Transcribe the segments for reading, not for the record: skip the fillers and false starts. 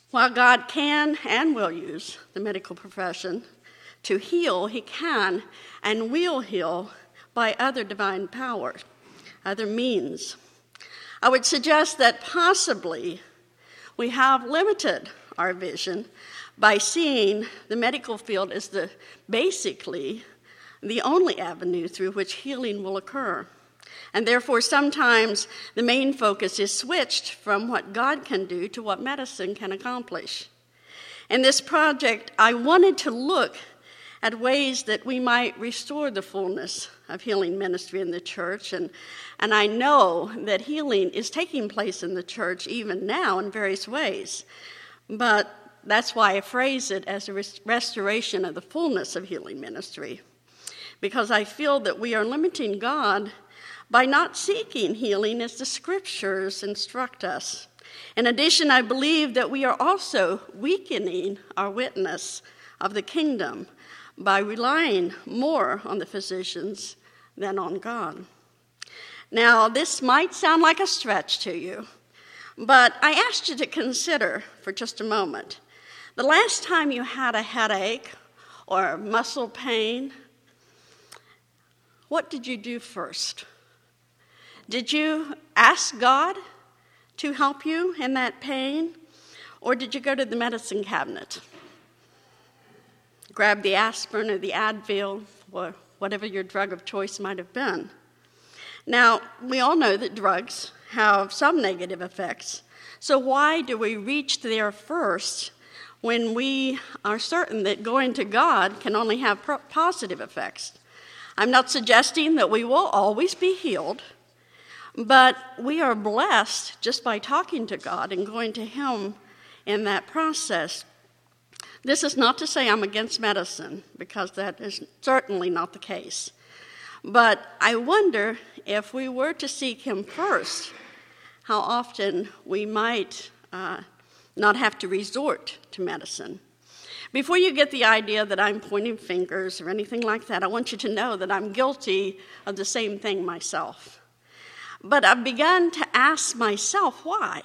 While God can and will use the medical profession to heal, he can and will heal by other divine power, other means. I would suggest that possibly we have limited our vision by seeing the medical field as basically the only avenue through which healing will occur. And therefore, sometimes the main focus is switched from what God can do to what medicine can accomplish. In this project, I wanted to look at ways that we might restore the fullness of healing ministry in the church. And I know that healing is taking place in the church even now in various ways. But that's why I phrase it as a restoration of the fullness of healing ministry. Because I feel that we are limiting God by not seeking healing as the scriptures instruct us. In addition, I believe that we are also weakening our witness of the kingdom by relying more on the physicians than on God. Now, this might sound like a stretch to you, but I asked you to consider for just a moment the last time you had a headache or muscle pain. What did you do first? Did you ask God to help you in that pain? Or did you go to the medicine cabinet? Grab the aspirin or the Advil or whatever your drug of choice might have been. Now, we all know that drugs have some negative effects. So why do we reach there first when we are certain that going to God can only have positive effects? I'm not suggesting that we will always be healed, but we are blessed just by talking to God and going to him in that process. This is not to say I'm against medicine, because that is certainly not the case. But I wonder if we were to seek him first, how often we might not have to resort to medicine. Before you get the idea that I'm pointing fingers or anything like that, I want you to know that I'm guilty of the same thing myself. But I've begun to ask myself why.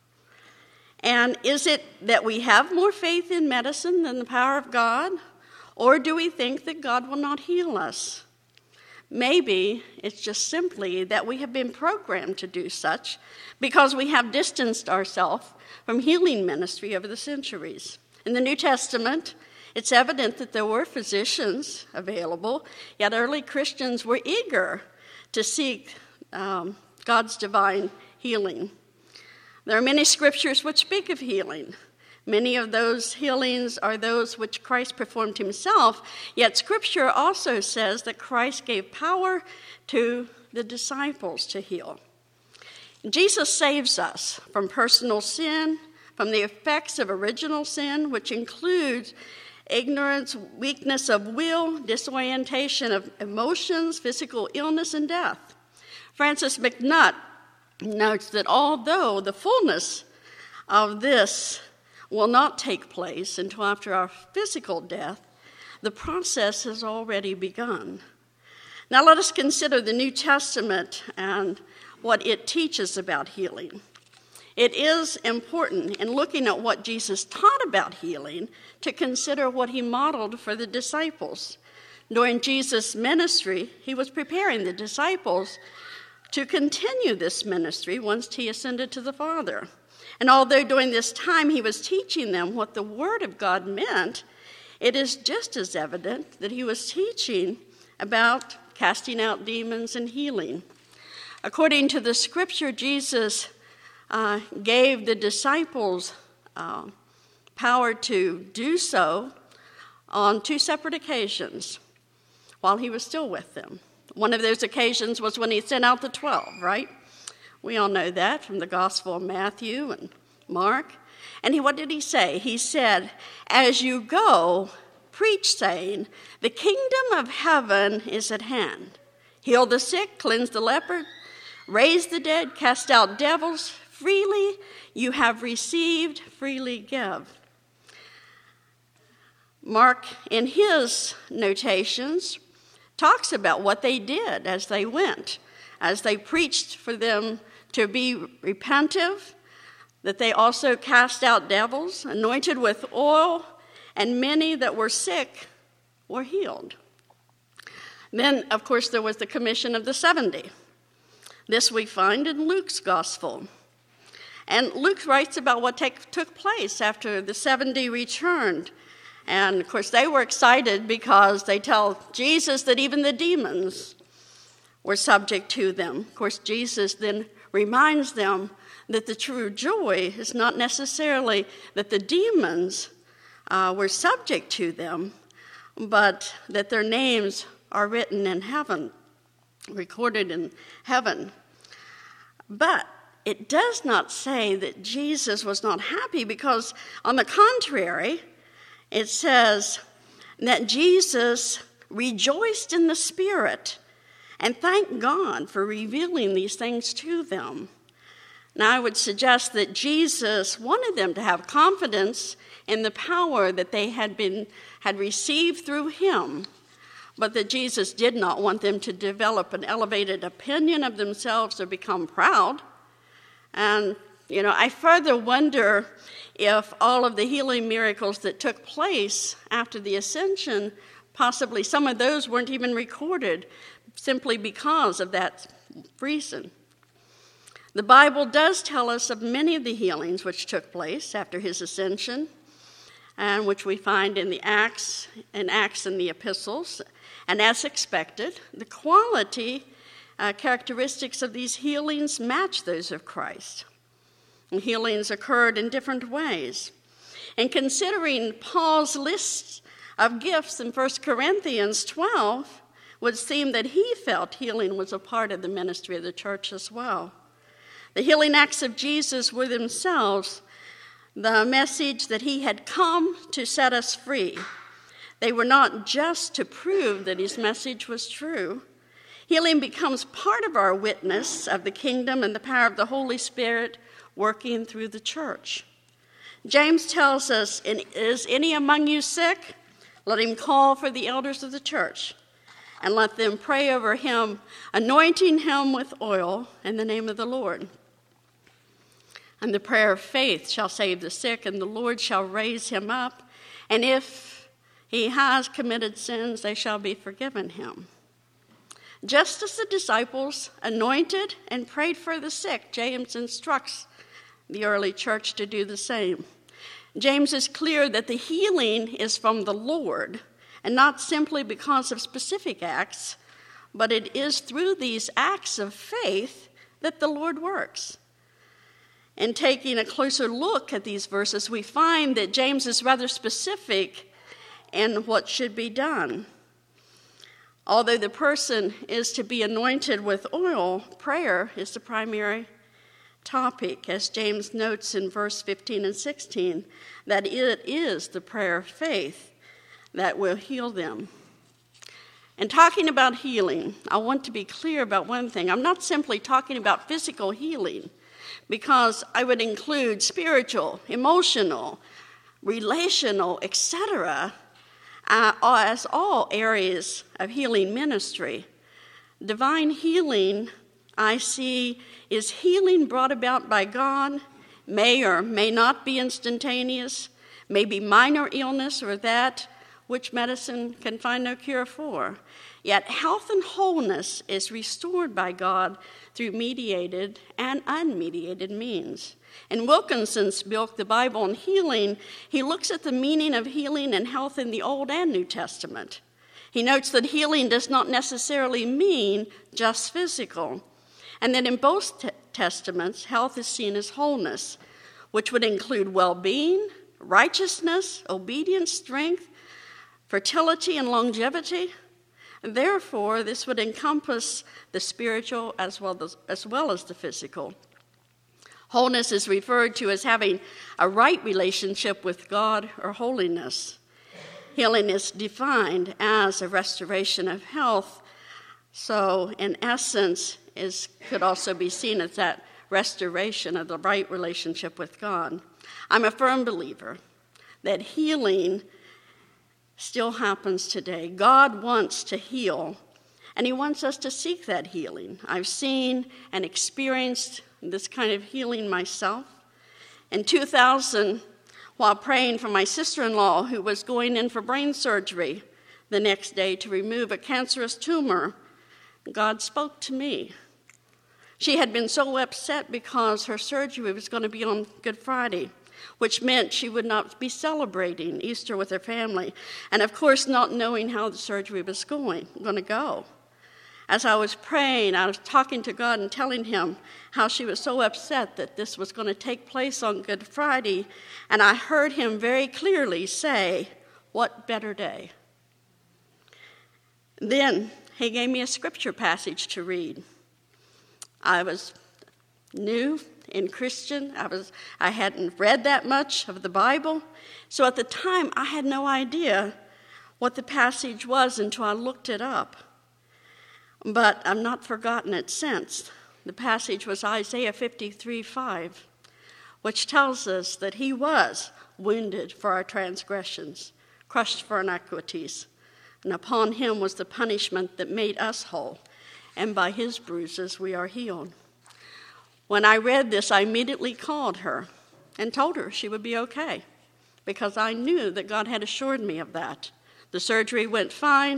And is it that we have more faith in medicine than the power of God? Or do we think that God will not heal us? Maybe it's just simply that we have been programmed to do such because we have distanced ourselves from healing ministry over the centuries. In the New Testament, it's evident that there were physicians available, yet early Christians were eager to seek God's divine healing. There are many scriptures which speak of healing. Many of those healings are those which Christ performed himself, yet Scripture also says that Christ gave power to the disciples to heal. Jesus saves us from personal sin, from the effects of original sin, which includes ignorance, weakness of will, disorientation of emotions, physical illness, and death. Francis McNutt notes that although the fullness of this will not take place until after our physical death, the process has already begun. Now let us consider the New Testament and what it teaches about healing. It is important in looking at what Jesus taught about healing to consider what he modeled for the disciples. During Jesus' ministry, he was preparing the disciples to continue this ministry once he ascended to the Father. And although during this time he was teaching them what the Word of God meant, it is just as evident that he was teaching about casting out demons and healing. According to the Scripture, Jesus gave the disciples power to do so on two separate occasions while he was still with them. One of those occasions was when he sent out the 12, right? We all know that from the Gospel of Matthew and Mark. And what did he say? He said, "As you go, preach, saying, the kingdom of heaven is at hand. Heal the sick, cleanse the leper, raise the dead, cast out devils. Freely you have received, freely give." Mark, in his notations, talks about what they did as they went, as they preached for them to be repentive, that they also cast out devils, anointed with oil, and many that were sick were healed. Then, of course, there was the commission of the 70. This we find in Luke's gospel. And Luke writes about what took place after the 70 returned. And, of course, they were excited because they tell Jesus that even the demons were subject to them. Of course, Jesus then reminds them that the true joy is not necessarily that the demons were subject to them, but that their names are written in heaven, recorded in heaven. But it does not say that Jesus was not happy, because on the contrary, it says that Jesus rejoiced in the Spirit and thanked God for revealing these things to them. Now, I would suggest that Jesus wanted them to have confidence in the power that they had received through him, but that Jesus did not want them to develop an elevated opinion of themselves or become proud. And, I further wonder if all of the healing miracles that took place after the ascension, possibly some of those weren't even recorded simply because of that reason. The Bible does tell us of many of the healings which took place after his ascension, and which we find in the Acts and the epistles. And as expected, the quality characteristics of these healings match those of Christ. And healings occurred in different ways. And considering Paul's list of gifts in 1 Corinthians 12, would seem that he felt healing was a part of the ministry of the church as well. The healing acts of Jesus were themselves the message that he had come to set us free. They were not just to prove that his message was true. Healing becomes part of our witness of the kingdom and the power of the Holy Spirit working through the church. James tells us, "Is any among you sick? Let him call for the elders of the church, and let them pray over him, anointing him with oil in the name of the Lord. And the prayer of faith shall save the sick, and the Lord shall raise him up. And if he has committed sins, they shall be forgiven him." Just as the disciples anointed and prayed for the sick, James instructs the early church to do the same. James is clear that the healing is from the Lord, and not simply because of specific acts, but it is through these acts of faith that the Lord works. In taking a closer look at these verses, we find that James is rather specific in what should be done. Although the person is to be anointed with oil, prayer is the primary topic, as James notes in verse 15 and 16, that it is the prayer of faith that will heal them. In talking about healing, I want to be clear about one thing. I'm not simply talking about physical healing, because I would include spiritual, emotional, relational, etc., as all areas of healing ministry. Divine healing, I see, is healing brought about by God, may or may not be instantaneous, may be minor illness or that which medicine can find no cure for. Yet health and wholeness is restored by God through mediated and unmediated means. In Wilkinson's book, The Bible and Healing, he looks at the meaning of healing and health in the Old and New Testament. He notes that healing does not necessarily mean just physical, and that in both testaments, health is seen as wholeness, which would include well-being, righteousness, obedience, strength, fertility, and longevity. Therefore, this would encompass the spiritual as well as the physical. Wholeness is referred to as having a right relationship with God or holiness. Healing is defined as a restoration of health. So, in essence, could also be seen as that restoration of the right relationship with God. I'm a firm believer that healing still happens today. God wants to heal, and he wants us to seek that healing. I've seen and experienced this kind of healing myself, In 2000, while praying for my sister-in-law who was going in for brain surgery the next day to remove a cancerous tumor, God spoke to me. She had been so upset because her surgery was going to be on Good Friday, which meant she would not be celebrating Easter with her family, and of course not knowing how the surgery was going to go. As I was praying, I was talking to God and telling him how she was so upset that this was going to take place on Good Friday, and I heard him very clearly say, "What better day?" Then he gave me a scripture passage to read. I was new in Christian. I hadn't read that much of the Bible. So at the time, I had no idea what the passage was until I looked it up. But I've not forgotten it since. The passage was Isaiah 53:5, which tells us that he was wounded for our transgressions, crushed for iniquities, and upon him was the punishment that made us whole, and by his bruises we are healed. When I read this, I immediately called her and told her she would be okay, because I knew that God had assured me of that. The surgery went fine.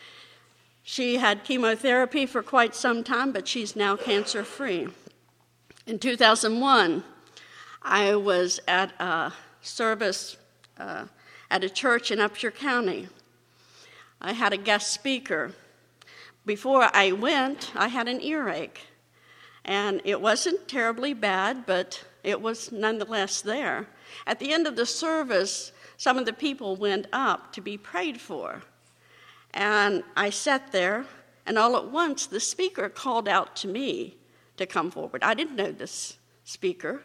She had chemotherapy for quite some time, but she's now cancer-free. In 2001, I was at a service at a church in Upshur County. I had a guest speaker. Before I went, I had an earache, and it wasn't terribly bad, but it was nonetheless there. At the end of the service, some of the people went up to be prayed for, and I sat there, and all at once the speaker called out to me to come forward. I didn't know this speaker,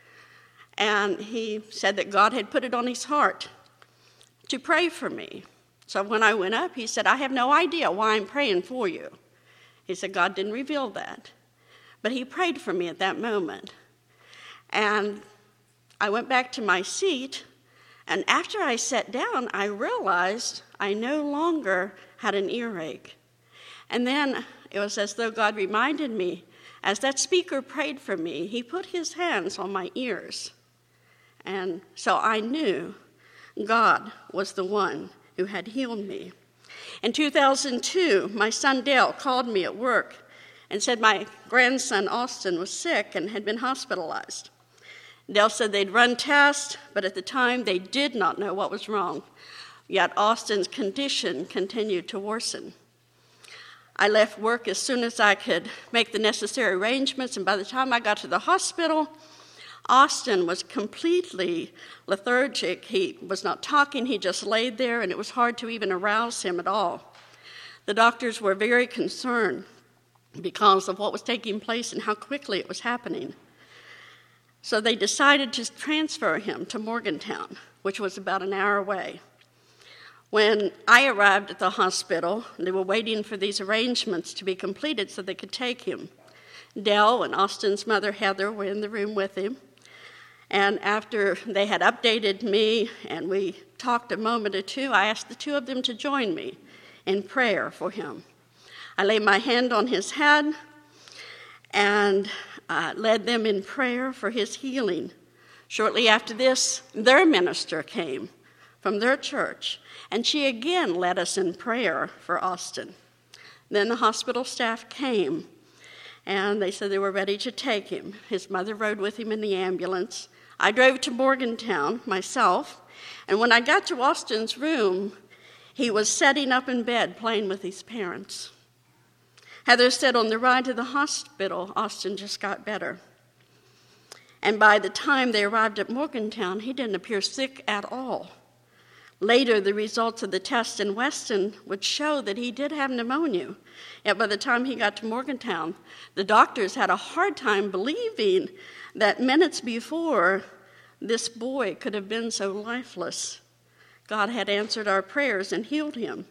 and he said that God had put it on his heart to pray for me. So when I went up, he said, "I have no idea why I'm praying for you." He said, "God didn't reveal that." But he prayed for me at that moment. And I went back to my seat, and after I sat down, I realized I no longer had an earache. And then it was as though God reminded me, as that speaker prayed for me, he put his hands on my ears. And so I knew God was the one who had healed me. In 2002, my son Dale called me at work and said my grandson Austin was sick and had been hospitalized. Dale said they'd run tests, but at the time they did not know what was wrong. Yet Austin's condition continued to worsen. I left work as soon as I could make the necessary arrangements, and by the time I got to the hospital, Austin was completely lethargic. He was not talking, he just laid there, and it was hard to even arouse him at all. The doctors were very concerned because of what was taking place and how quickly it was happening. So they decided to transfer him to Morgantown, which was about an hour away. When I arrived at the hospital, they were waiting for these arrangements to be completed so they could take him. Dell and Austin's mother, Heather, were in the room with him. And after they had updated me and we talked a moment or two, I asked the two of them to join me in prayer for him. I laid my hand on his head and led them in prayer for his healing. Shortly after this, their minister came from their church, and she again led us in prayer for Austin. Then the hospital staff came, and they said they were ready to take him. His mother rode with him in the ambulance. I drove to Morgantown myself, and when I got to Austin's room, he was sitting up in bed playing with his parents. Heather said on the ride to the hospital, Austin just got better. And by the time they arrived at Morgantown, he didn't appear sick at all. Later, the results of the test in Weston would show that he did have pneumonia. Yet by the time he got to Morgantown, the doctors had a hard time believing that minutes before this boy could have been so lifeless. God had answered our prayers and healed him.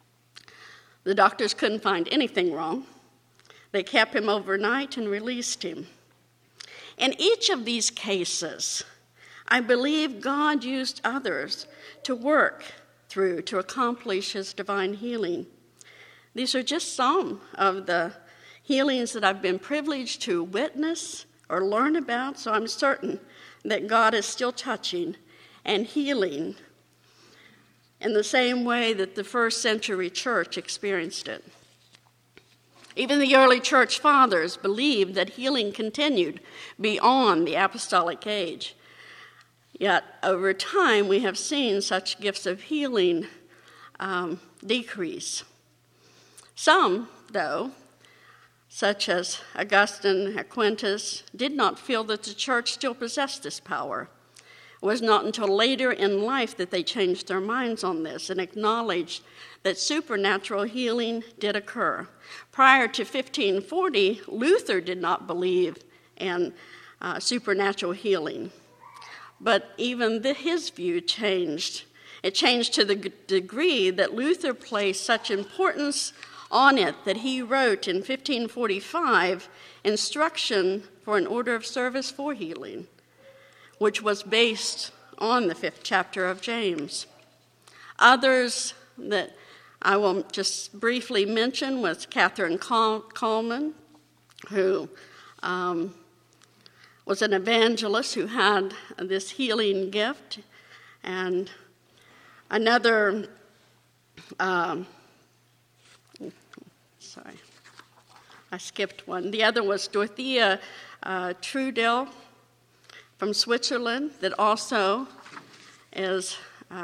The doctors couldn't find anything wrong. They kept him overnight and released him. In each of these cases, I believe God used others to work through to accomplish his divine healing. These are just some of the healings that I've been privileged to witness or learn about, so I'm certain that God is still touching and healing in the same way that the first century church experienced it. Even the early church fathers believed that healing continued beyond the apostolic age. Yet, over time, we have seen such gifts of healing decrease. Some, though, such as Augustine, Aquinas, did not feel that the church still possessed this power. It was not until later in life that they changed their minds on this and acknowledged that supernatural healing did occur. Prior to 1540, Luther did not believe in supernatural healing. But even his view changed. It changed to the degree that Luther placed such importance on it that he wrote in 1545 instruction for an order of service for healing, which was based on the 5th chapter of James. Others that I will just briefly mention was Catherine Kuhlman, who was an evangelist who had this healing gift. And another, sorry, I skipped one. The other was Dorothea Trudel from Switzerland, that also is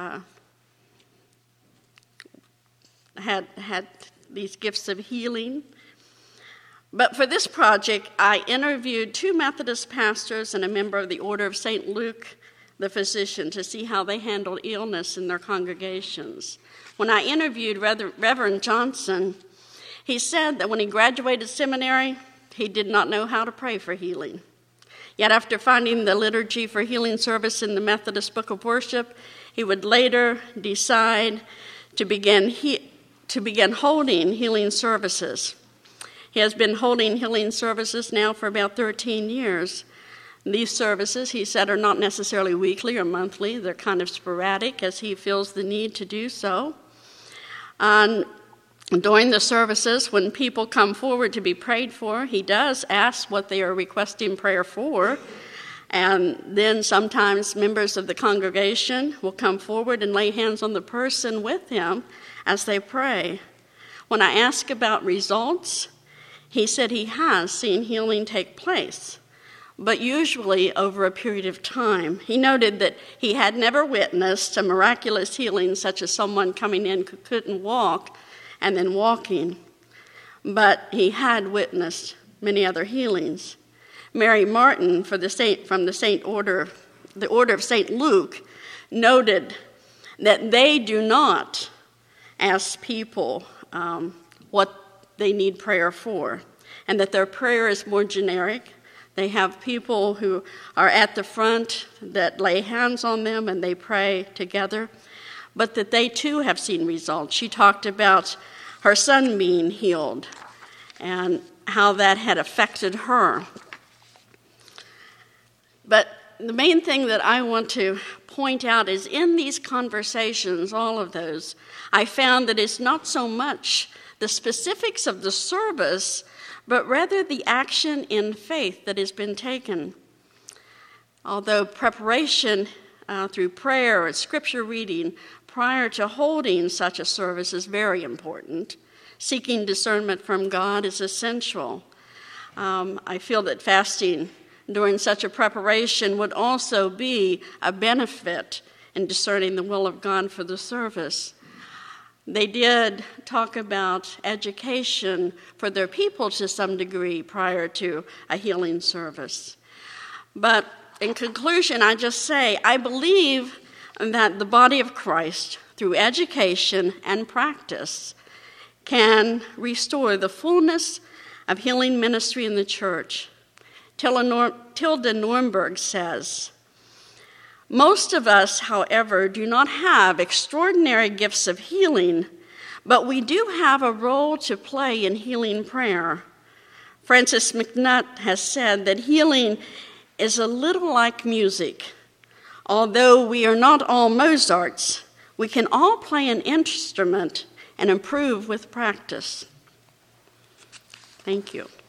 had these gifts of healing. But for this project, I interviewed 2 Methodist pastors and a member of the Order of St. Luke, the physician, to see how they handled illness in their congregations. When I interviewed Reverend Johnson, he said that when he graduated seminary, he did not know how to pray for healing. Yet after finding the liturgy for healing service in the Methodist Book of Worship, he would later decide to begin holding healing services. He has been holding healing services now for about 13 years. These services, he said, are not necessarily weekly or monthly. They're kind of sporadic as he feels the need to do so. And during the services, when people come forward to be prayed for, he does ask what they are requesting prayer for. And then sometimes members of the congregation will come forward and lay hands on the person with him as they pray. When I ask about results, he said he has seen healing take place, but usually over a period of time. He noted that he had never witnessed a miraculous healing such as someone coming in who couldn't walk and then walking, but he had witnessed many other healings. Mary Martin from the Order of St. Luke noted that they do not ask people what they need prayer for, and that their prayer is more generic. They have people who are at the front that lay hands on them and they pray together, but that they too have seen results. She talked about her son being healed and how that had affected her. But the main thing that I want to point out is in these conversations, all of those, I found that it's not so much the specifics of the service, but rather the action in faith that has been taken. Although preparation through prayer and scripture reading prior to holding such a service is very important, seeking discernment from God is essential. I feel that fasting during such a preparation would also be a benefit in discerning the will of God for the service. They did talk about education for their people to some degree prior to a healing service. But in conclusion, I just say, I believe that the body of Christ, through education and practice, can restore the fullness of healing ministry in the church. Tilda Nordberg says, "Most of us, however, do not have extraordinary gifts of healing, but we do have a role to play in healing prayer. Francis McNutt has said that healing is a little like music. Although we are not all Mozarts, we can all play an instrument and improve with practice." Thank you.